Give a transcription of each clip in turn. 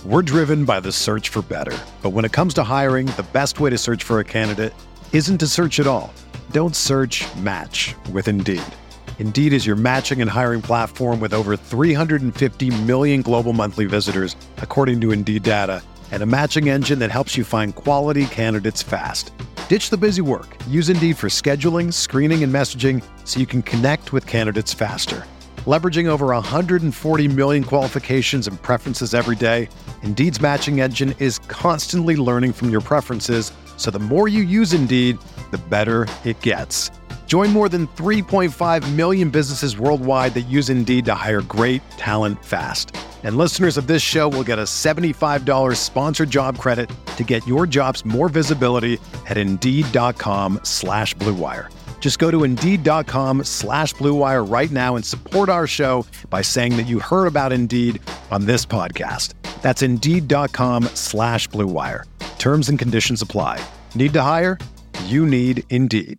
We're driven by the search for better. But when it comes to hiring, the best way to search for a candidate isn't to search at all. Don't search, match with Indeed. Indeed is your matching and hiring platform with over 350 million global monthly visitors, according to Indeed data, and a matching engine that helps you find quality candidates fast. Ditch the busy work. Use Indeed for scheduling, screening, and messaging so you can connect with candidates faster. Leveraging over 140 million qualifications and preferences every day, Indeed's matching engine is constantly learning from your preferences, so the more you use Indeed, the better it gets. Join more than 3.5 million businesses worldwide that use Indeed to hire great talent fast. And listeners of this show will get a $75 sponsored job credit to get your jobs more visibility at Indeed.com/Blue Wire. Just go to Indeed.com/Blue Wire right now and support our show by saying that you heard about Indeed on this podcast. That's Indeed.com/Blue Wire. Terms and conditions apply. Need to hire? You need Indeed.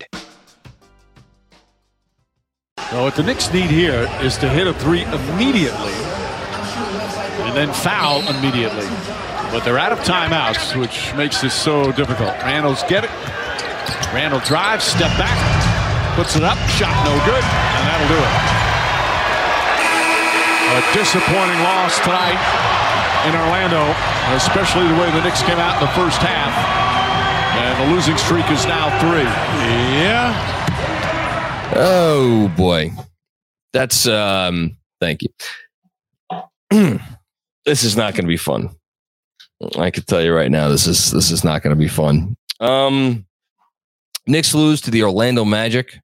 So what the Knicks need here is to hit a three immediately and then foul immediately. But they're out of timeouts, which makes this so difficult. Randall's get it. Randall drives, step back, puts it up, shot no good, and that'll do it. A disappointing loss tonight in Orlando, especially the way the Knicks came out in the first half. And the losing streak is now 3. Yeah. Oh boy, that's thank you. This is not going to be fun. I can tell you right now, this is not going to be fun. Knicks lose to the Orlando Magic,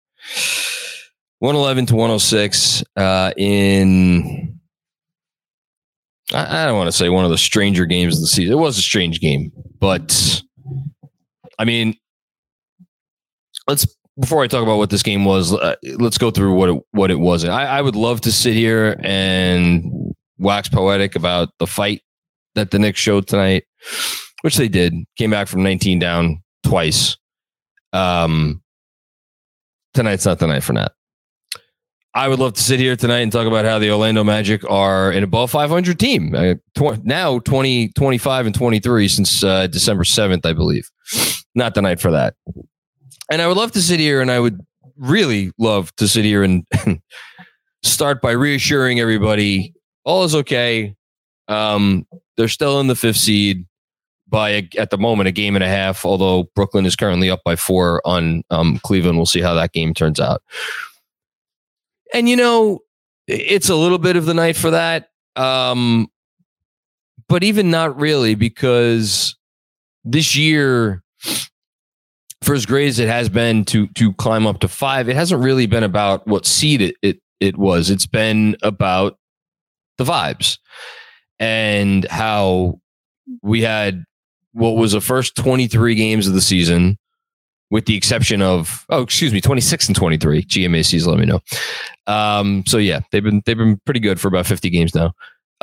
111-106 in. I don't want to say one of the stranger games of the season. It was a strange game, but I mean, before I talk about what this game was, let's go through what it wasn't. I would love to sit here and wax poetic about the fight that the Knicks showed tonight, which they did. Came back from 19 down twice. Tonight's not the night for that. I would love to sit here tonight and talk about how the Orlando Magic are an above 500 team. Now 20, 25, and 23 since December 7th, I believe. Not the night for that. And I would love to sit here, and I would really love to sit here and start by reassuring everybody all is okay. They're still in the 5th seed by, at the moment, a game and a half, although Brooklyn is currently up by 4 on Cleveland. We'll see how that game turns out. And, you know, it's a little bit of the night for that. But even not really, because this year, for as great as it has been to climb up to 5, it hasn't really been about what seed it was. It's been about the vibes and how we had what was the first 23 games of the season, with the exception of 26 and 23. GMACs let me know. So yeah, they've been pretty good for about 50 games now.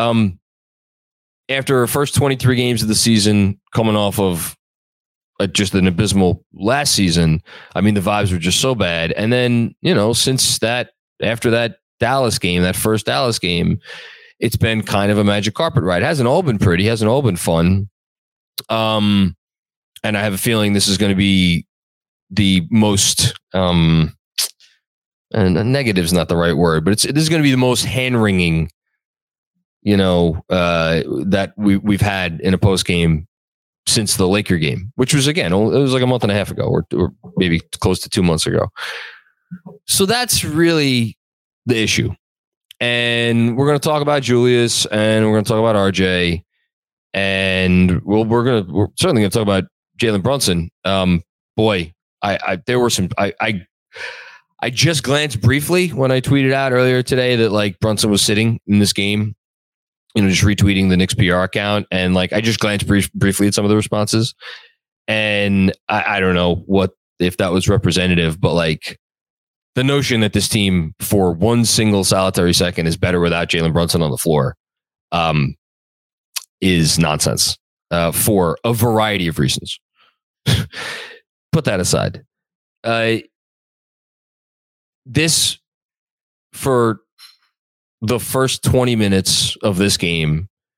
After our first 23 games of the season, coming off of just an abysmal last season, I mean, the vibes were just so bad. And then, you know, after that Dallas game, that first Dallas game, it's been kind of a magic carpet ride. It hasn't all been pretty, hasn't all been fun. And I have a feeling this is going to be the most, and negative is not the right word, but this is going to be the most hand-wringing, you know, that we've had in a post game since the Laker game, which was, again, it was like a month and a half ago, or maybe close to 2 months ago. So that's really the issue. And we're going to talk about Julius, and we're going to talk about RJ, and we're certainly going to talk about Jalen Brunson. Boy, there were some. I just glanced briefly when I tweeted out earlier today that like Brunson was sitting in this game, you know, just retweeting the Knicks PR account, and like I just glanced briefly at some of the responses, and I don't know if that was representative, but like the notion that this team for one single solitary second is better without Jalen Brunson on the floor is nonsense for a variety of reasons. Put that aside. This, for the first 20 minutes of this game,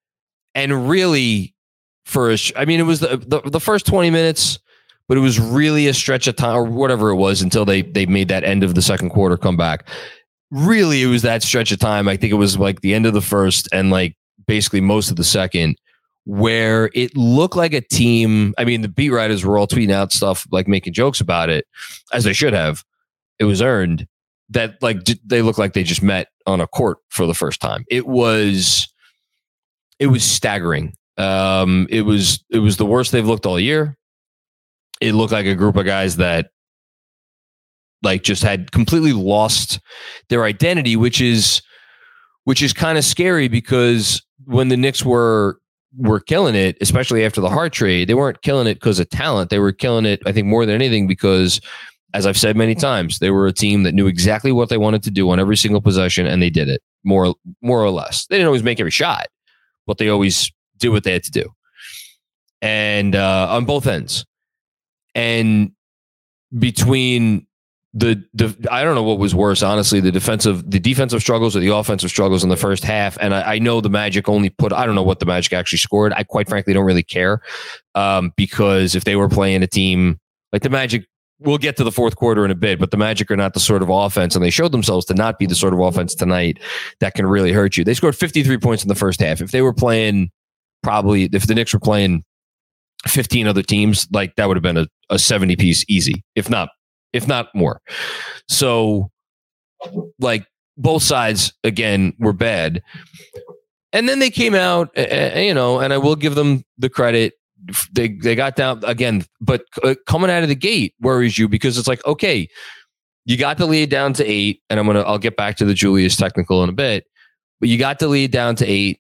And really, it was the first 20 minutes, but it was really a stretch of time or whatever it was until they made that end of the second quarter comeback. Really, it was that stretch of time. I think it was like the end of the first and like basically most of the second, where it looked like a team. I mean, the beat writers were all tweeting out stuff, like making jokes about it, as they should have. It was earned that like they looked like they just met on a court for the first time. It was staggering. It was the worst they've looked all year. It looked like a group of guys that like just had completely lost their identity, which is kind of scary, because when the Knicks were killing it, especially after the Hart trade, they weren't killing it because of talent. They were killing it, I think, more than anything because, as I've said many times, they were a team that knew exactly what they wanted to do on every single possession, and they did it more or less. They didn't always make every shot, but they always did what they had to do, and on both ends. And between the I don't know what was worse, honestly, the defensive struggles or the offensive struggles in the first half. And I know the Magic only I don't know what the Magic actually scored. I quite frankly don't really care, because if they were playing a team like the Magic, we'll get to the fourth quarter in a bit, but the Magic are not the sort of offense, and they showed themselves to not be the sort of offense tonight that can really hurt you. They scored 53 points in the first half. If they were playing, if the Knicks were playing 15 other teams, like that would have been a 70 piece easy, if not more. So like both sides again were bad. And then they came out, and I will give them the credit. They got down again, but coming out of the gate worries you, because it's like, okay, you got the lead down to 8, and I'll get back to the Julius technical in a bit, but you got the lead down to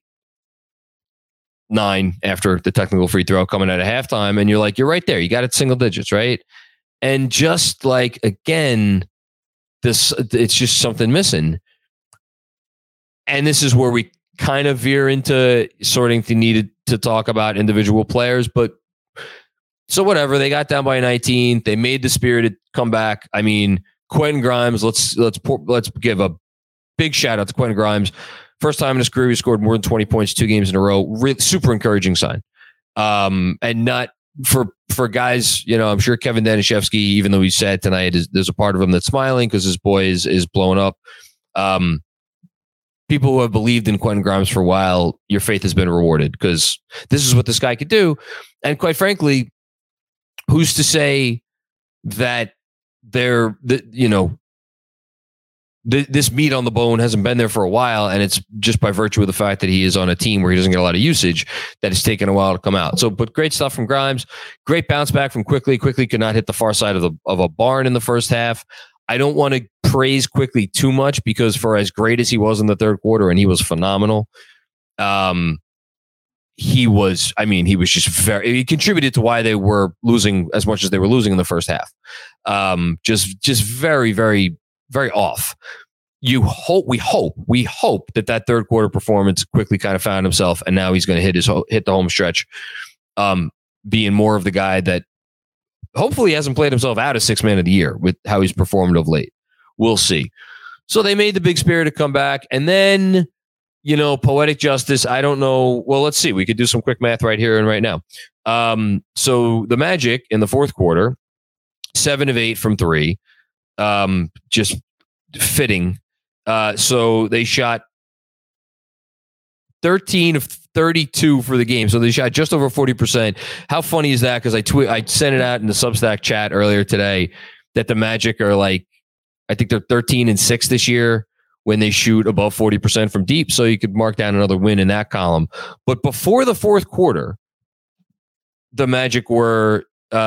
8-9 after the technical free throw coming out of halftime, and you're right there. You got it single digits, right? And just like, again, it's just something missing. And this is where we kind of veer into starting to need to talk about individual players. But so whatever, they got down by 19. They made the spirited comeback. I mean, Quentin Grimes, let's give a big shout out to Quentin Grimes. First time in his career he scored more than 20 points 2 games in a row. Really, super encouraging sign. And not for guys, I'm sure Kevin Danishevsky, even though he's sad tonight, there's a part of him that's smiling because his boy is blowing up. People who have believed in Quentin Grimes for a while, your faith has been rewarded, because this is what this guy could do. And quite frankly, who's to say that this meat on the bone hasn't been there for a while, and it's just by virtue of the fact that he is on a team where he doesn't get a lot of usage that it's taken a while to come out. So, but great stuff from Grimes. Great bounce back from Quickley. Quickley could not hit the far side of a barn in the first half. I don't want to praise Quickley too much, because for as great as he was in the third quarter, and he was phenomenal, he was just he contributed to why they were losing as much as they were losing in the first half. Just very, very, very off. We hope that third quarter performance Quickley kind of found himself, and now he's going to hit the home stretch, being more of the guy that hopefully hasn't played himself out of 6th man of the year with how he's performed of late. We'll see. So they made the big spirited comeback, and then, poetic justice. I don't know. Well, let's see. We could do some quick math right here and right now. So the Magic in the fourth quarter, 7 of 8 from 3, just fitting. So they shot 13 of 32 for the game. So they shot just over 40%. How funny is that? Because I sent it out in the Substack chat earlier today that the Magic are I think they're 13-6 this year when they shoot above 40% from deep. So you could mark down another win in that column. But before the fourth quarter, the Magic were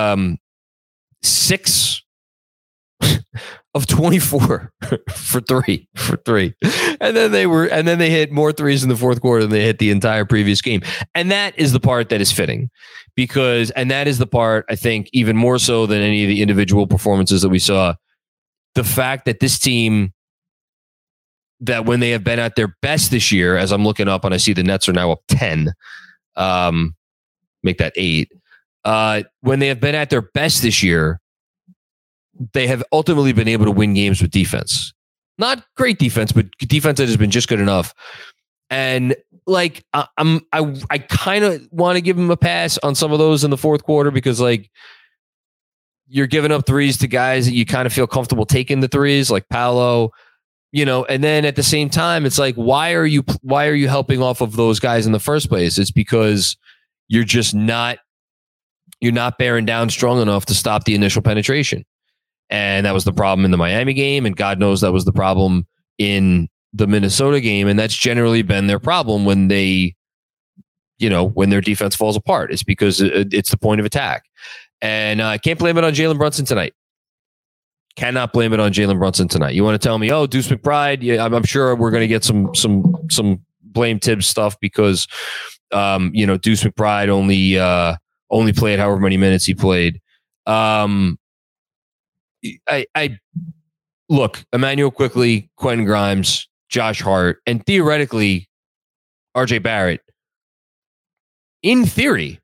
6 of 24 for three. And then they hit more threes in the fourth quarter than they hit the entire previous game. And that is the part that is fitting, and that is the part, I think, even more so than any of the individual performances that we saw, the fact that this team, that when they have been at their best this year, as I'm looking up and I see the Nets are now up 10, make that 8. When they have been at their best this year, they have ultimately been able to win games with defense. Not great defense, but defense that has been just good enough. And like I kind of want to give him a pass on some of those in the fourth quarter because like you're giving up threes to guys that you kind of feel comfortable taking the threes, like Paolo, and then at the same time, it's like, why are you helping off of those guys in the first place? It's because you're not bearing down strong enough to stop the initial penetration. And that was the problem in the Miami game. And God knows that was the problem in the Minnesota game. And that's generally been their problem when they, when their defense falls apart. It's because it's the point of attack. And I can't blame it on Jalen Brunson tonight. Cannot blame it on Jalen Brunson tonight. You want to tell me, oh, Deuce McBride? Yeah, I'm sure we're going to get some blame Tibbs stuff because, Deuce McBride only played however many minutes he played. I look, Emmanuel Quickley, Quentin Grimes, Josh Hart, and theoretically RJ Barrett. In theory,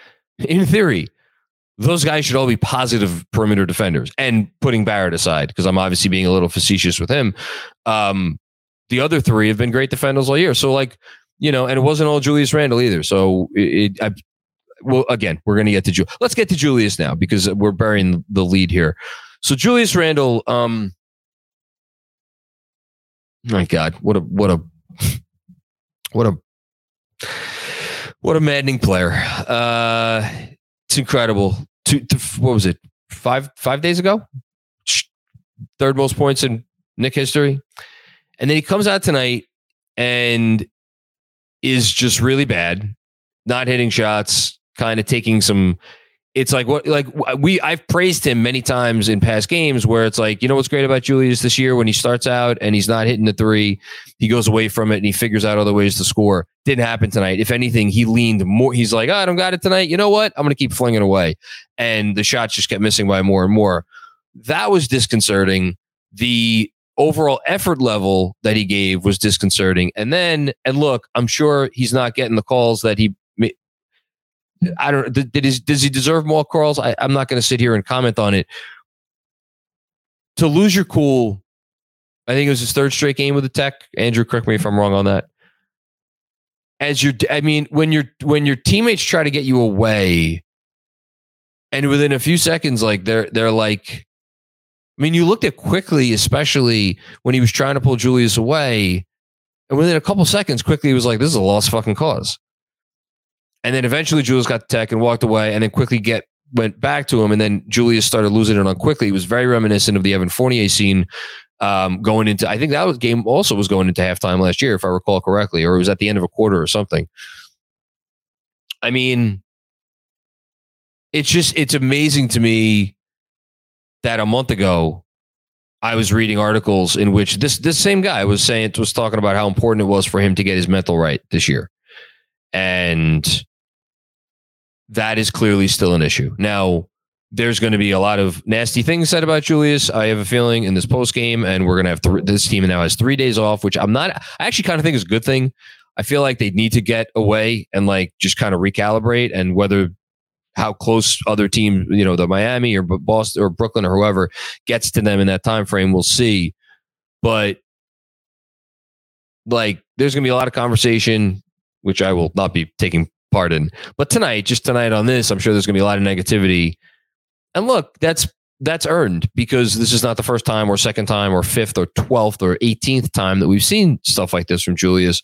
those guys should all be positive perimeter defenders. And putting Barrett aside, because I'm obviously being a little facetious with him, the other three have been great defenders all year. So like, and it wasn't all Julius Randle either. So well, again, we're going to get to let's get to Julius now because we're burying the lead here. So Julius Randle, my God, what a maddening player. It's incredible. What was it? Five days ago? Third most points in Knick history. And then he comes out tonight and is just really bad, not hitting shots, kind of taking some. It's like I've praised him many times in past games where it's like, what's great about Julius this year when he starts out and he's not hitting the three, he goes away from it and he figures out other ways to score. Didn't happen tonight. If anything, he leaned more. He's like, I don't got it tonight. You know what? I'm going to keep flinging away. And the shots just kept missing by more and more. That was disconcerting. The overall effort level that he gave was disconcerting. And look, I'm sure he's not getting the calls that he. I don't. Does he deserve more calls? I'm not going to sit here and comment on it. To lose your cool, I think it was his third straight game with the Tech. Andrew, correct me if I'm wrong on that. When your teammates try to get you away, and within a few seconds, like they're like, you looked at Quickley, especially when he was trying to pull Julius away, and within a couple seconds, Quickley was like, "This is a lost fucking cause." And then eventually Julius got the tech and walked away and then quickly went back to him. And then Julius started losing it on Quickley. It was very reminiscent of the Evan Fournier scene going into, I think that was game also was going into halftime last year, if I recall correctly, or it was at the end of a quarter or something. It's amazing to me that a month ago, I was reading articles in which this same guy was talking about how important it was for him to get his mental right this year. And that is clearly still an issue. Now, there's going to be a lot of nasty things said about Julius, I have a feeling, in this post game, and we're going to have this team now has 3 days off, which I actually kind of think is a good thing. I feel like they need to get away and like just kind of recalibrate, and how close other teams, the Miami or Boston or Brooklyn or whoever gets to them in that time frame, we'll see. But like, there's going to be a lot of conversation, which I will not be taking part in. But tonight on this, I'm sure there's going to be a lot of negativity. And look, that's earned, because this is not the first time or second time or fifth or 12th or 18th time that we've seen stuff like this from Julius.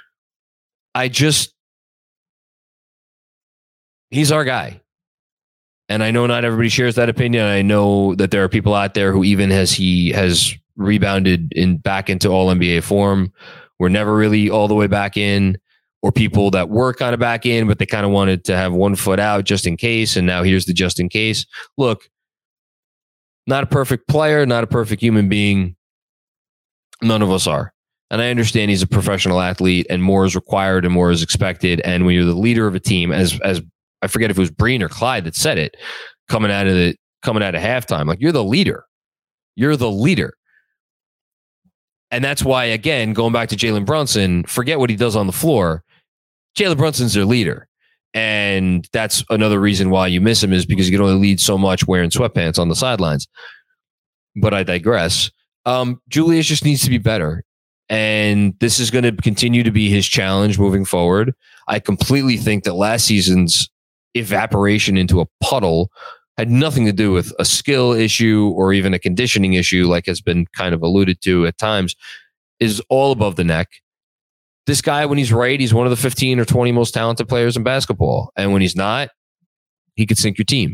He's our guy. And I know not everybody shares that opinion. I know that there are people out there who, even as he has rebounded back into all NBA form, we're never really all the way back in. Or people that were kind of back in, but they kind of wanted to have 1 foot out just in case. And now here's the just in case. Look, not a perfect player, not a perfect human being. None of us are. And I understand he's a professional athlete and more is required and more is expected. And when you're the leader of a team, as I forget if it was Breen or Clyde that said it, coming out of halftime, like, you're the leader. You're the leader. And that's why, again, going back to Jalen Brunson, forget what he does on the floor. Jalen Brunson's their leader. And that's another reason why you miss him, is because you can only lead so much wearing sweatpants on the sidelines. But I digress. Julius just needs to be better. And this is going to continue to be his challenge moving forward. I completely think that last season's evaporation into a puddle had nothing to do with a skill issue or even a conditioning issue, like has been kind of alluded to at times, is all above the neck. This guy, when he's right, he's one of the 15 or 20 most talented players in basketball. And when he's not, he could sink your team.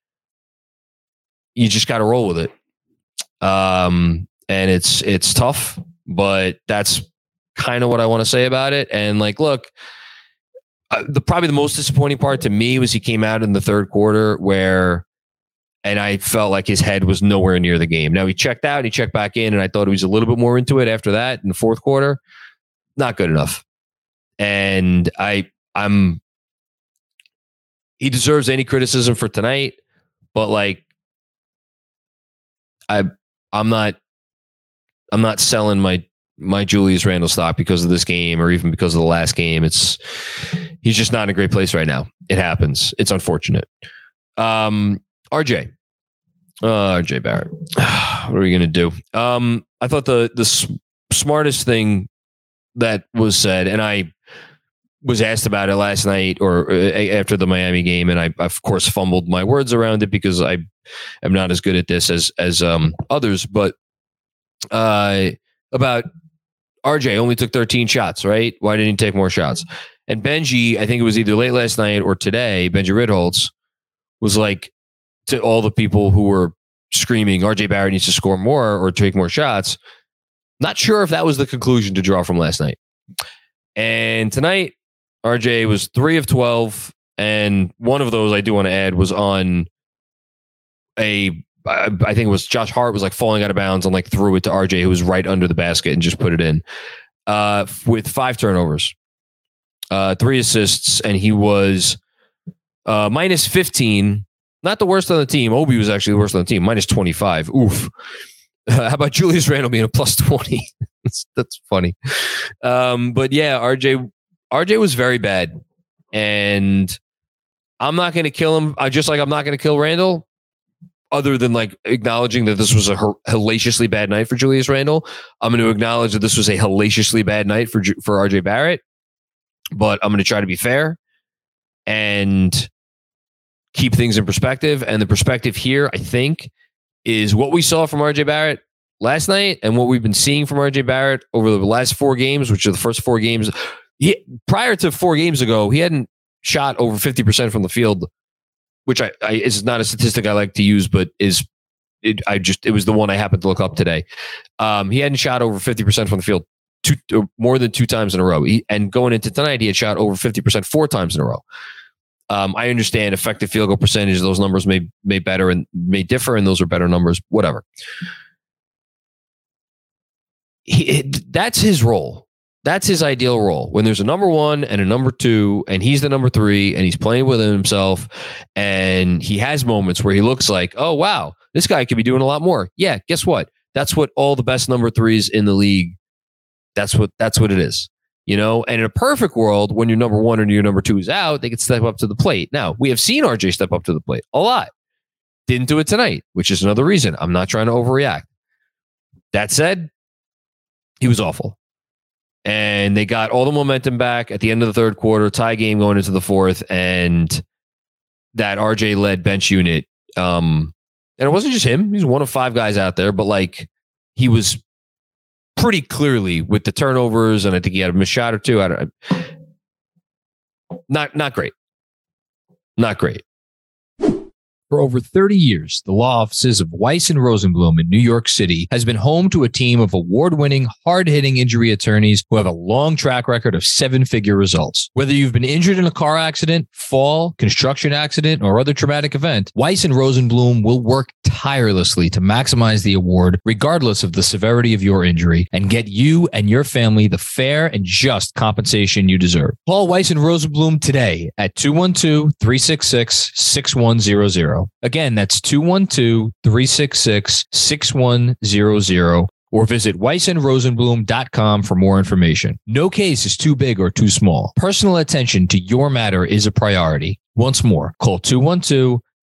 You just got to roll with it. And it's tough, but that's kind of what I want to say about it. And like, look, probably the most disappointing part to me was he came out in the third quarter and I felt like his head was nowhere near the game. Now he checked out, he checked back in, and I thought he was a little bit more into it after that in the fourth quarter. Not good enough. And he deserves any criticism for tonight, but like, I'm not selling my Julius Randle stock because of this game or even because of the last game. He's just not in a great place right now. It happens. It's unfortunate. RJ Barrett. What are we going to do? I thought the smartest thing that was said, and I was asked about it last night or after the Miami game, and I of course fumbled my words around it because I am not as good at this as others, but about RJ only took 13 shots, right? Why didn't he take more shots? And Benji, I think it was either late last night or today, Benji Ritholtz was like, to all the people who were screaming, RJ Barrett needs to score more or take more shots. Not sure if that was the conclusion to draw from last night. And tonight, RJ was 3 of 12. And one of those, I do want to add, was on I think it was Josh Hart was like falling out of bounds and like threw it to RJ, who was right under the basket, and just put it in with 5 turnovers, 3 assists. And he was minus 15. Not the worst on the team. Obi was actually the worst on the team. Minus 25. Oof. How about Julius Randle being a plus 20? That's funny. But yeah, RJ was very bad. And I'm not going to kill him. Just like I'm not going to kill Randle, other than like acknowledging that this was a hellaciously bad night for Julius Randle. I'm going to acknowledge that this was a hellaciously bad night for RJ Barrett. But I'm going to try to be fair and keep things in perspective. And the perspective here, I think, is what we saw from RJ Barrett last night and what we've been seeing from RJ Barrett over the last 4 games, which are the first 4 games. Prior to 4 games ago, he hadn't shot over 50% from the field, which is not a statistic I like to use, but it was the one I happened to look up today. He hadn't shot over 50% from the field more than 2 times in a row. And going into tonight, he had shot over 50% 4 times in a row. I understand effective field goal percentage. Those numbers may better and may differ, and those are better numbers. Whatever. That's his role. That's his ideal role. When there's a number 1 and a number 2, and he's the number 3, and he's playing within himself, and he has moments where he looks like, oh wow, this guy could be doing a lot more. Yeah, guess what? That's what all the best number 3s in the league. That's what it is. You know, and in a perfect world, when your number 1 and your number 2 is out, they could step up to the plate. Now, we have seen RJ step up to the plate a lot. Didn't do it tonight, which is another reason. I'm not trying to overreact. That said, he was awful. And they got all the momentum back at the end of the third quarter, tie game going into the fourth, and that RJ-led bench unit. And it wasn't just him. He's one of 5 guys out there, but like he was pretty clearly with the turnovers, and I think he had a missed shot or 2. Not great. Not great. For over 30 years, the law offices of Weiss and Rosenblum in New York City has been home to a team of award-winning, hard-hitting injury attorneys who have a long track record of 7-figure results. Whether you've been injured in a car accident, fall, construction accident, or other traumatic event, Weiss and Rosenblum will work tirelessly to maximize the award regardless of the severity of your injury and get you and your family the fair and just compensation you deserve. Call Weiss and Rosenblum today at 212-366-6100. Again, that's 212-366-6100, or visit weissandrosenblum.com for more information. No case is too big or too small. Personal attention to your matter is a priority. Once more, call 212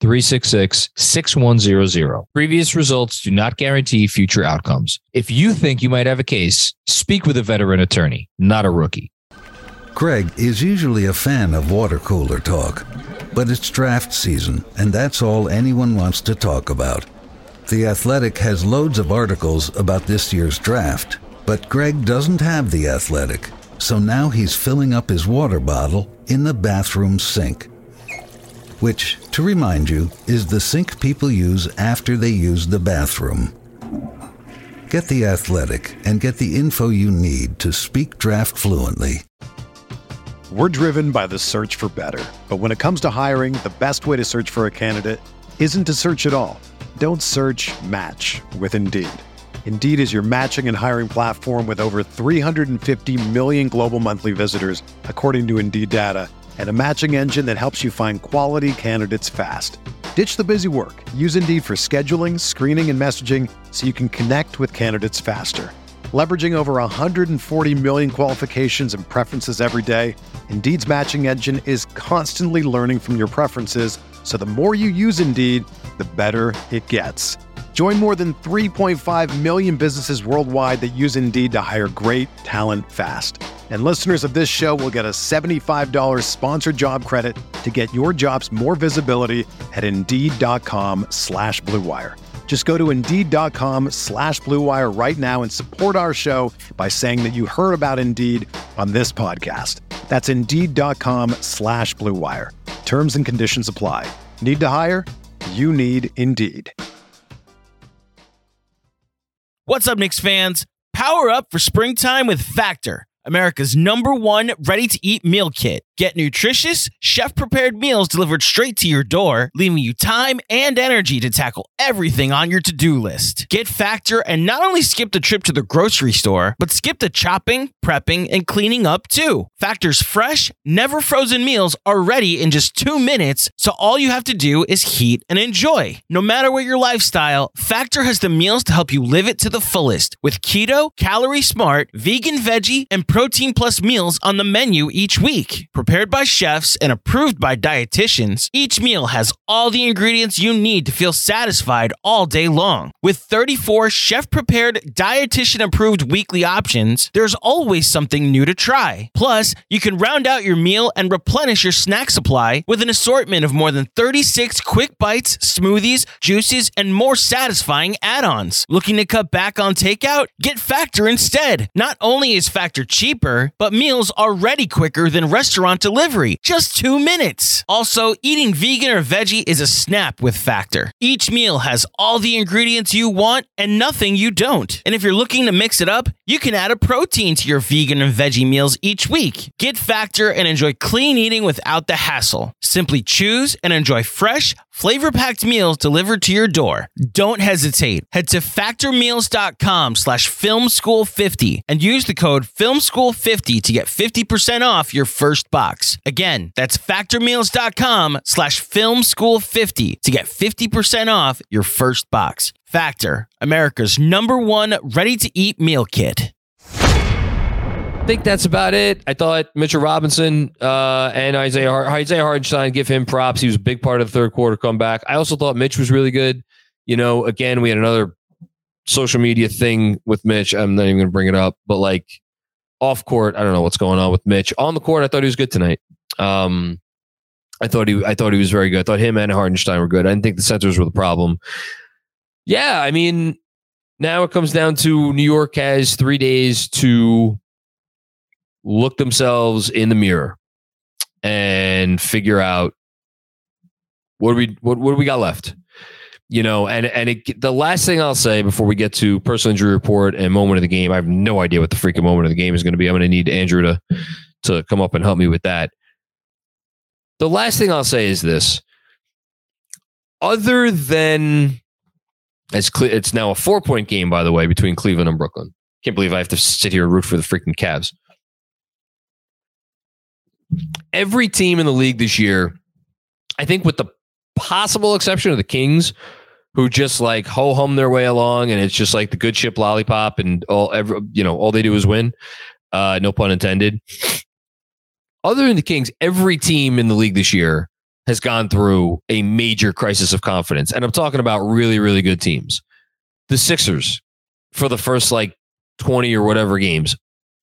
888-366-6100. Previous results do not guarantee future outcomes. If you think you might have a case, speak with a veteran attorney, not a rookie. Greg is usually a fan of water cooler talk, but it's draft season, and that's all anyone wants to talk about. The Athletic has loads of articles about this year's draft, but Greg doesn't have The Athletic, so now he's filling up his water bottle in the bathroom sink. Which, to remind you, is the sink people use after they use the bathroom. Get The Athletic and get the info you need to speak draft fluently. We're driven by the search for better. But when it comes to hiring, the best way to search for a candidate isn't to search at all. Don't search, match with Indeed. Indeed is your matching and hiring platform with over 350 million global monthly visitors, according to Indeed data, and a matching engine that helps you find quality candidates fast. Ditch the busy work. Use Indeed for scheduling, screening, and messaging so you can connect with candidates faster. Leveraging over 140 million qualifications and preferences every day, Indeed's matching engine is constantly learning from your preferences, so the more you use Indeed, the better it gets. Join more than 3.5 million businesses worldwide that use Indeed to hire great talent fast. And listeners of this show will get a $75 sponsored job credit to get your jobs more visibility at Indeed.com/Blue Wire. Just go to Indeed.com/Blue Wire right now and support our show by saying that you heard about Indeed on this podcast. That's Indeed.com/Blue Wire. Terms and conditions apply. Need to hire? You need Indeed. What's up, Knicks fans? Power up for springtime with Factor, America's #1 ready-to-eat meal kit. Get nutritious, chef-prepared meals delivered straight to your door, leaving you time and energy to tackle everything on your to-do list. Get Factor and not only skip the trip to the grocery store, but skip the chopping, prepping, and cleaning up too. Factor's fresh, never frozen meals are ready in just 2 minutes, so all you have to do is heat and enjoy. No matter what your lifestyle, Factor has the meals to help you live it to the fullest, with keto, calorie smart, vegan, veggie, and protein plus meals on the menu each week. Prepared by chefs and approved by dietitians, each meal has all the ingredients you need to feel satisfied all day long. With 34 chef-prepared, dietitian-approved weekly options, there's always something new to try. Plus, you can round out your meal and replenish your snack supply with an assortment of more than 36 quick bites, smoothies, juices, and more satisfying add-ons. Looking to cut back on takeout? Get Factor instead. Not only is Factor cheaper, but meals are ready quicker than restaurant delivery, just 2 minutes. Also, eating vegan or veggie is a snap with Factor. Each meal has all the ingredients you want and nothing you don't. And if you're looking to mix it up, you can add a protein to your vegan and veggie meals each week. Get Factor and enjoy clean eating without the hassle. Simply choose and enjoy fresh, flavor-packed meals delivered to your door. Don't hesitate. Head to factormeals.com/filmschool50 and use the code FILMSCHOOL50 to get 50% off your first box. Again, that's factormeals.com/filmschool50 to get 50% off your first box. Factor, America's #1 ready-to-eat meal kit. I think that's about it. I thought Mitchell Robinson and Isaiah Hartenstein, give him props. He was a big part of the third quarter comeback. I also thought Mitch was really good. You know, again, we had another social media thing with Mitch. I'm not even going to bring it up, but like off court, I don't know what's going on with Mitch. On the court, I thought he was good tonight. I thought he was very good. I thought him and Hartenstein were good. I didn't think the centers were the problem. Yeah, I mean, now it comes down to New York has 3 days to look themselves in the mirror and figure out what do we got left, you know. The last thing I'll say before we get to personal injury report and moment of the game, I have no idea what the freaking moment of the game is going to be. I'm going to need Andrew to come up and help me with that. The last thing I'll say is this: other than it's now a 4-point game, by the way, between Cleveland and Brooklyn. Can't believe I have to sit here and root for the freaking Cavs. Every team in the league this year, I think with the possible exception of the Kings, who just like ho-hum their way along and it's just like the good ship lollipop and all they do is win. No pun intended. Other than the Kings, every team in the league this year has gone through a major crisis of confidence. And I'm talking about really, really good teams. The Sixers, for the first 20 or whatever games,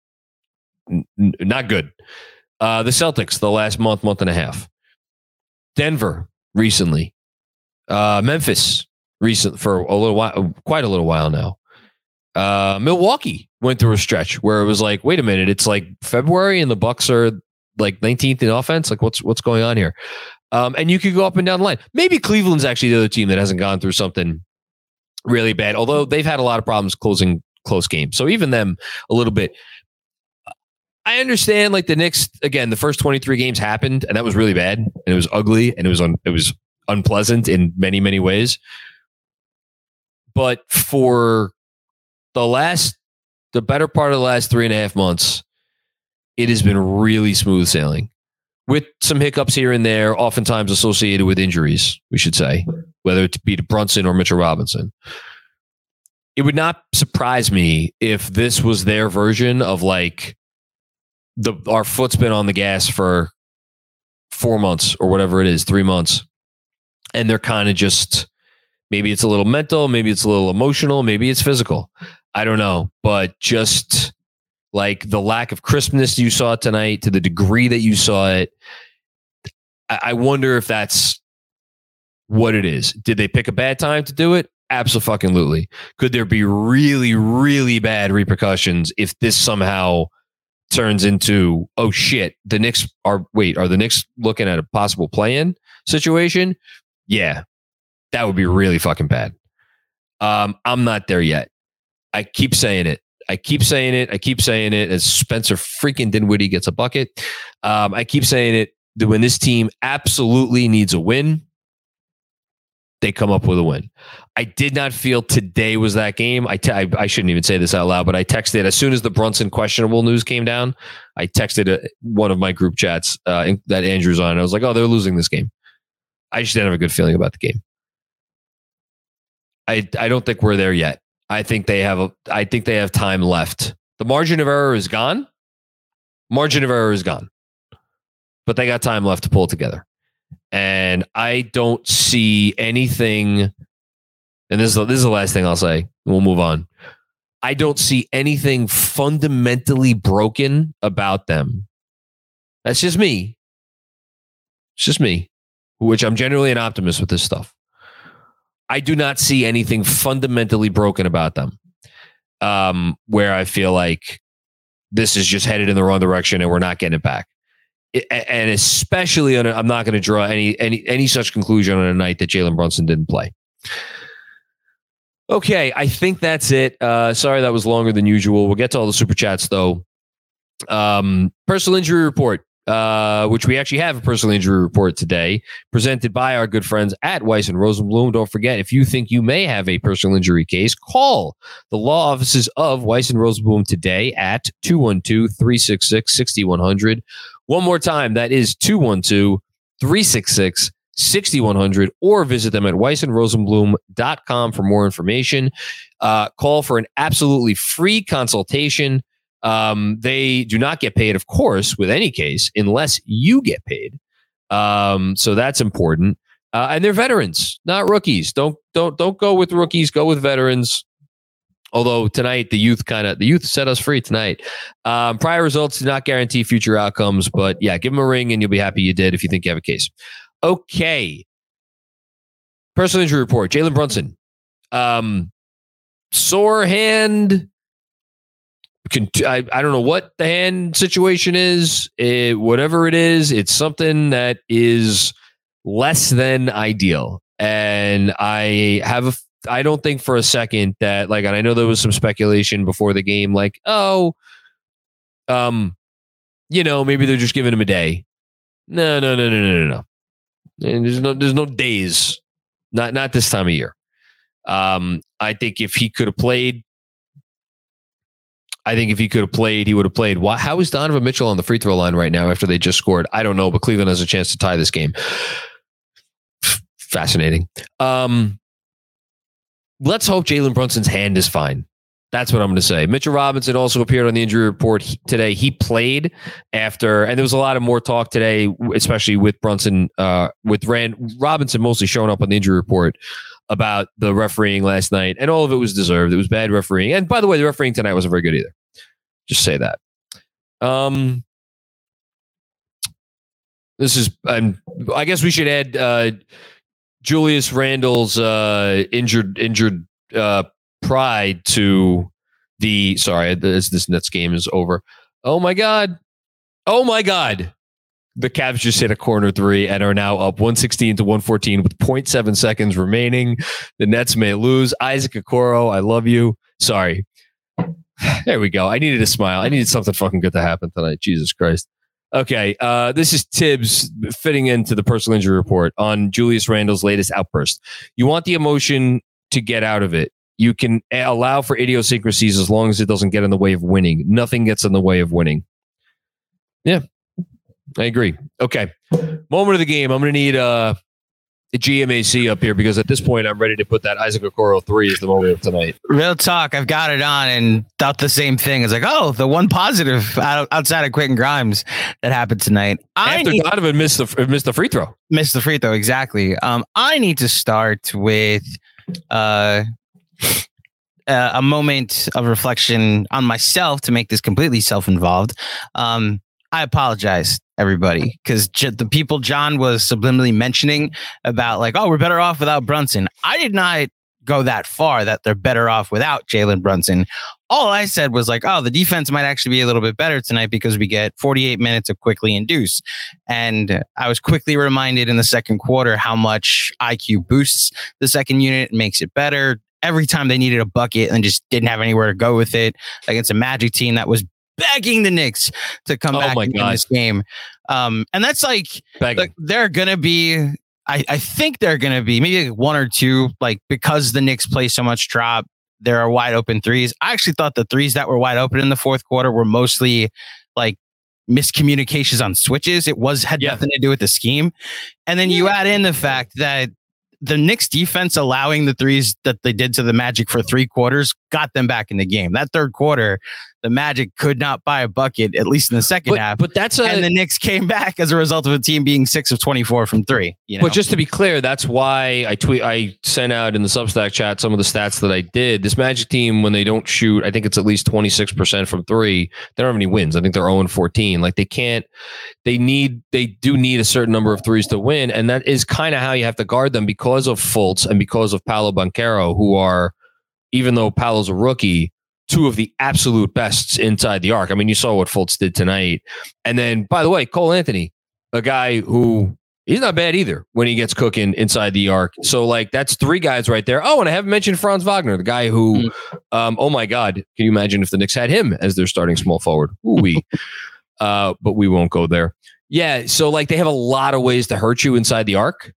not good. The Celtics, the last month and a half. Denver, recently. Memphis, recent for a little while, quite a little while now. Milwaukee went through a stretch where it was like, wait a minute, it's February and the Bucks are 19th in offense. What's going on here? And you could go up and down the line. Maybe Cleveland's actually the other team that hasn't gone through something really bad, although they've had a lot of problems closing close games. So even them a little bit. I understand the Knicks, again, the first 23 games happened and that was really bad and it was ugly and it was unpleasant in many, many ways. But for the better part of the last 3.5 months, it has been really smooth sailing with some hiccups here and there, oftentimes associated with injuries, we should say, whether it be to Brunson or Mitchell Robinson. It would not surprise me if this was their version of our foot's been on the gas for 4 months or whatever it is, 3 months. And they're kind of just, maybe it's a little mental, maybe it's a little emotional, maybe it's physical. I don't know. But just the lack of crispness you saw tonight, to the degree that you saw it, I wonder if that's what it is. Did they pick a bad time to do it? Absolutely. Could there be really, really bad repercussions if this somehow turns into, oh shit, the Knicks are the Knicks looking at a possible play-in situation? Yeah, that would be really fucking bad. I'm not there yet. I keep saying it. As Spencer freaking Dinwiddie gets a bucket. I keep saying it, that when this team absolutely needs a win, they come up with a win. I did not feel today was that game. I shouldn't even say this out loud, but I texted as soon as the Brunson questionable news came down. I texted one of my group chats that Andrew's on. I was like, oh, they're losing this game. I just didn't have a good feeling about the game. I don't think we're there yet. I think they have time left. The margin of error is gone. But they got time left to pull it together. And I don't see anything, and this is the last thing I'll say, we'll move on. I don't see anything fundamentally broken about them. That's just me. It's just me, which I'm generally an optimist with this stuff. I do not see anything fundamentally broken about them, where I feel like this is just headed in the wrong direction and we're not getting it back. And especially I'm not going to draw any such conclusion on a night that Jalen Brunson didn't play. Okay, I think that's it. Sorry that was longer than usual. We'll get to all the super chats though. Personal injury report, which we actually have a personal injury report today, presented by our good friends at Weiss and Rosenblum. Don't forget, if you think you may have a personal injury case, call the law offices of Weiss and Rosenblum today at 212-366-6100. One more time, that is 212-366-6100, or visit them at weissandrosenblum.com for more information. Call for an absolutely free consultation. They do not get paid, of course, with any case, unless you get paid. So that's important. And they're veterans, not rookies. Don't go with rookies. Go with veterans. Although tonight the youth set us free tonight. Prior results do not guarantee future outcomes, but yeah, give them a ring and you'll be happy you did if you think you have a case. Okay. Personal injury report. Jalen Brunson. Sore hand. I don't know what the hand situation is. Whatever it is, it's something that is less than ideal. And I don't think for a second that and I know there was some speculation before the game, maybe they're just giving him a day. No. And there's no days. Not this time of year. I think if he could have played, he would have played. How is Donovan Mitchell on the free throw line right now after they just scored? I don't know, but Cleveland has a chance to tie this game. Fascinating. Let's hope Jalen Brunson's hand is fine. That's what I'm going to say. Mitchell Robinson also appeared on the injury report today. He played after, and there was a lot of more talk today, especially with Brunson, with Robinson mostly showing up on the injury report about the refereeing last night, and all of it was deserved. It was bad refereeing. And by the way, the refereeing tonight wasn't very good either. Just say that. This is, I guess we should add Julius Randle's injured pride to the. Sorry, this Nets game is over. Oh my god! The Cavs just hit a corner three and are now up 116-114 with 0.7 seconds remaining. The Nets may lose. Isaac Okoro, I love you. Sorry. There we go. I needed a smile. I needed something fucking good to happen tonight. Jesus Christ. Okay, this is Tibbs fitting into the personal injury report on Julius Randle's latest outburst. You want the emotion to get out of it. You can allow for idiosyncrasies as long as it doesn't get in the way of winning. Nothing gets in the way of winning. Yeah, I agree. Okay, moment of the game. I'm going to need a GMAC up here because at this point I'm ready to put that Isaac Okoro 3 as the moment of tonight. Real talk. I've got it on and thought the same thing. It's like, oh, the one positive outside of Quentin Grimes that happened tonight. After Donovan missed the free throw. Missed the free throw, exactly. I need to start with a moment of reflection on myself to make this completely self-involved. I apologize, everybody, because the people John was subliminally mentioning about like, oh, we're better off without Brunson. I did not go that far that they're better off without Jalen Brunson. All I said was like, oh, the defense might actually be a little bit better tonight because we get 48 minutes of Quickly and Deuce. And I was quickly reminded in the second quarter how much IQ boosts the second unit and makes it better. Every time they needed a bucket and just didn't have anywhere to go with it against a Magic team that was begging the Knicks to come back in this game. And that's like they're going to be, I think they're going to be maybe like one or two, like because the Knicks play so much drop, there are wide open threes. I actually thought the threes that were wide open in the fourth quarter were mostly like miscommunications on switches. Had nothing to do with the scheme. And then you add in the fact that the Knicks defense allowing the threes that they did to the Magic for 3 quarters got them back in the game. That third quarter, the Magic could not buy a bucket, at least in the second half. But and the Knicks came back as a result of a team being 6 of 24 from 3. You know? But just to be clear, that's why I sent out in the Substack chat some of the stats that I did. This Magic team, when they don't shoot, I think it's at least 26% from 3. They don't have any wins. I think they're 0-14. Like they do need a certain number of threes to win, and that is kind of how you have to guard them because of Fultz and because of Paolo Banchero, who are, even though Paolo's a rookie, 2 of the absolute bests inside the arc. I mean, you saw what Fultz did tonight. And then, by the way, Cole Anthony, a guy who he's not bad either when he gets cooking inside the arc. So, like, that's 3 guys right there. Oh, and I haven't mentioned Franz Wagner, the guy who, oh my God, can you imagine if the Knicks had him as their starting small forward? Ooh-wee. But we won't go there. Yeah, so like they have a lot of ways to hurt you inside the arc.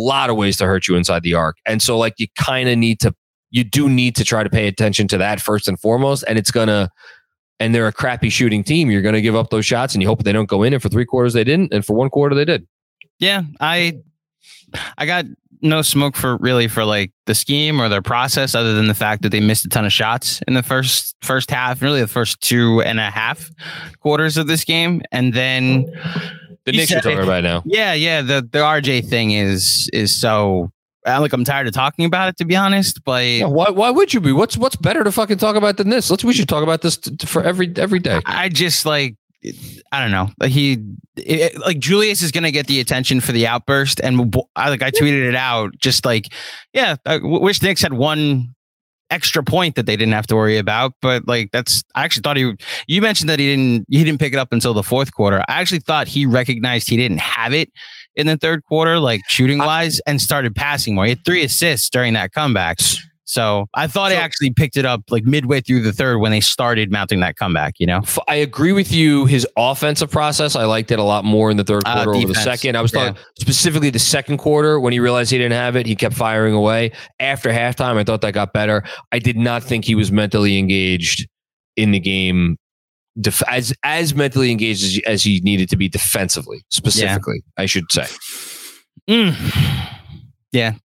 And so like you do need to try to pay attention to that first and foremost. And they're a crappy shooting team. You're going to give up those shots and you hope they don't go in. And for 3 quarters, they didn't. And for 1 quarter, they did. Yeah, I got no smoke for like the scheme or their process other than the fact that they missed a ton of shots in the first half, really the first 2.5 quarters of this game. And then the Knicks are talking about now. Yeah. The RJ thing is so I'm tired of talking about it, to be honest. But yeah, why would you be? What's better to fucking talk about than this? We should talk about this for every day. I just like, I don't know. Like Julius is going to get the attention for the outburst. And I tweeted it out just like, yeah, I wish the Knicks had one extra point that they didn't have to worry about. But like, I actually thought you mentioned that he didn't pick it up until the fourth quarter. I actually thought he recognized he didn't have it in the third quarter, like shooting wise, and started passing more. He had 3 assists during that comeback. So I thought he actually picked it up like midway through the third when they started mounting that comeback, you know? I agree with you. His offensive process, I liked it a lot more in the third quarter over the second. I was talking specifically the second quarter when he realized he didn't have it. He kept firing away. After halftime, I thought that got better. I did not think he was mentally engaged in the game as mentally engaged as he needed to be defensively, specifically, I should say. Yeah.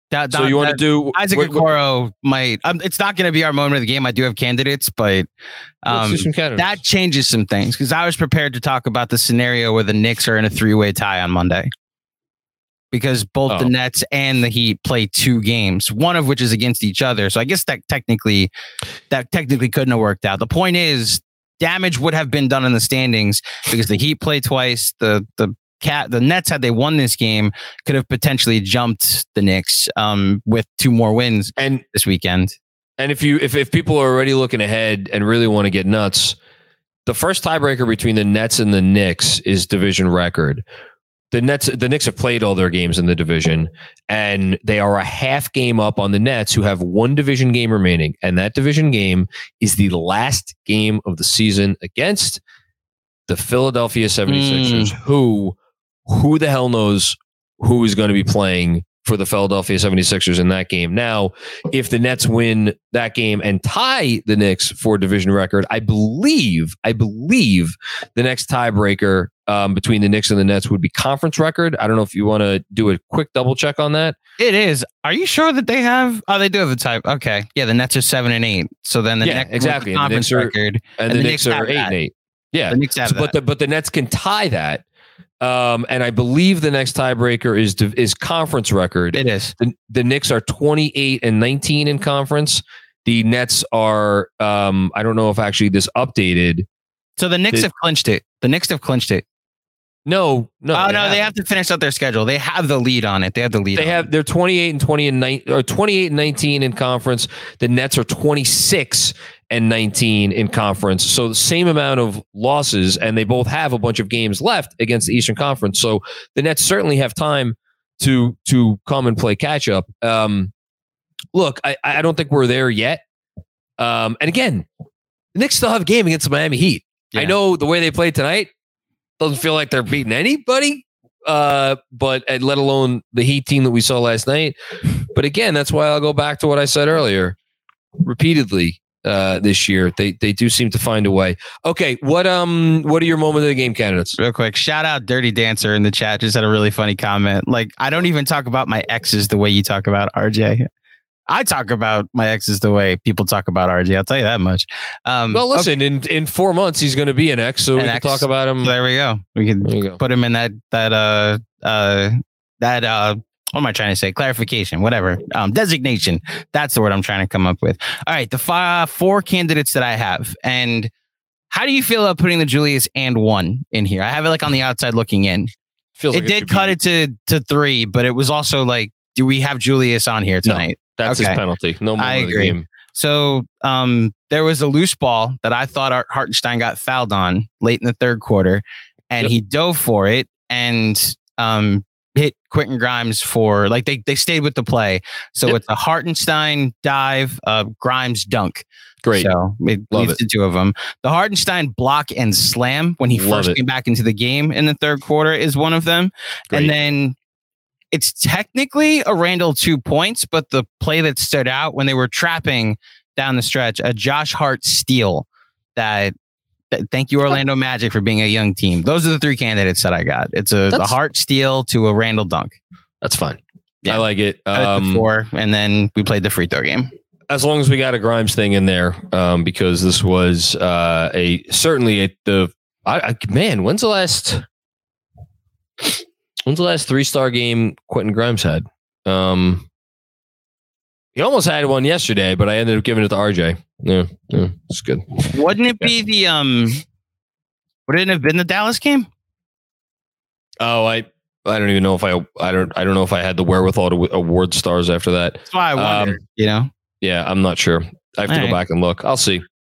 So you want to do Isaac Okoro might. It's not going to be our moment of the game. I do have candidates, but that changes some things because I was prepared to talk about the scenario where the Knicks are in a 3-way tie on Monday because both the Nets and the Heat play 2 games, one of which is against each other. So I guess that technically couldn't have worked out. The point is, damage would have been done in the standings because the Heat play twice. The Nets, had they won this game, could have potentially jumped the Knicks with 2 more wins this weekend. And if people are already looking ahead and really want to get nuts, the first tiebreaker between the Nets and the Knicks is division record. The Knicks have played all their games in the division, and they are a half game up on the Nets, who have 1 division game remaining. And that division game is the last game of the season against the Philadelphia 76ers, who the hell knows who is going to be playing for the Philadelphia 76ers in that game. Now, if the Nets win that game and tie the Knicks for division record, I believe the next tiebreaker between the Knicks and the Nets would be conference record. I don't know if you want to do a quick double check on that. It is. Are you sure that they have? Oh, they do have the type. Okay. Yeah, the Nets are 7-8. So then the Nets exactly. The conference record. And the Knicks are 8-8. Yeah. The Knicks have that. But the Nets can tie that. And I believe the next tiebreaker is conference record. It is. The Knicks are 28-19 in conference. The Nets are, I don't know if actually this updated. So the Knicks have clinched it. No. They have to finish out their schedule. They have the lead on it. They're 28-20 or 28-19 in conference. The Nets are 26-19 in conference. So the same amount of losses, and they both have a bunch of games left against the Eastern Conference. So the Nets certainly have time to come and play catch up. Look, I don't think we're there yet. And again, the Knicks still have a game against the Miami Heat. Yeah. I know the way they played tonight doesn't feel like they're beating anybody, but let alone the Heat team that we saw last night. But again, that's why I'll go back to what I said earlier repeatedly this year. They do seem to find a way. Okay, what are your moment of the game candidates? Real quick, shout out Dirty Dancer in the chat. Just had a really funny comment. Like, I don't even talk about my exes the way you talk about RJ. I talk about my exes the way people talk about RJ. I'll tell you that much. Well, listen, in 4 months he's going to be an ex, so we can talk about him. So there we go. We can put him in that what am I trying to say? Clarification, whatever. Designation. That's the word I'm trying to come up with. All right, the 4 candidates that I have, and how do you feel about putting the Julius and 1 in here? I have it like on the outside looking in. It did cut it to 3, but it was also like, do we have Julius on here tonight? No, that's his penalty. No more. I agree. Game. So there was a loose ball that I thought Hartenstein got fouled on late in the 3rd quarter, and he dove for it and hit Quentin Grimes for, like, they stayed with the play. So it's a Hartenstein dive, Grimes dunk. Great. So it leads to 2 of them. The Hartenstein block and slam when he first came back into the game in the 3rd quarter is one of them. Great. And then it's technically a Randall 2 points, but the play that stood out when they were trapping down the stretch, a Josh Hart steal that thank you, Orlando Magic, for being a young team. Those are the 3 candidates that I got. It's a Hart steal to a Randall dunk. That's fine. Yeah. I like it. 4, and then we played the free throw game. As long as we got a Grimes thing in there, because this was when's the last 3-star game Quentin Grimes had? He almost had one yesterday, but I ended up giving it to RJ. Yeah, it's good. Wouldn't it be would it have been the Dallas game? Oh, I don't even know if I don't know if I had the wherewithal to award stars after that. That's why I wondered, Yeah, I'm not sure. I have to go back and look. I'll see.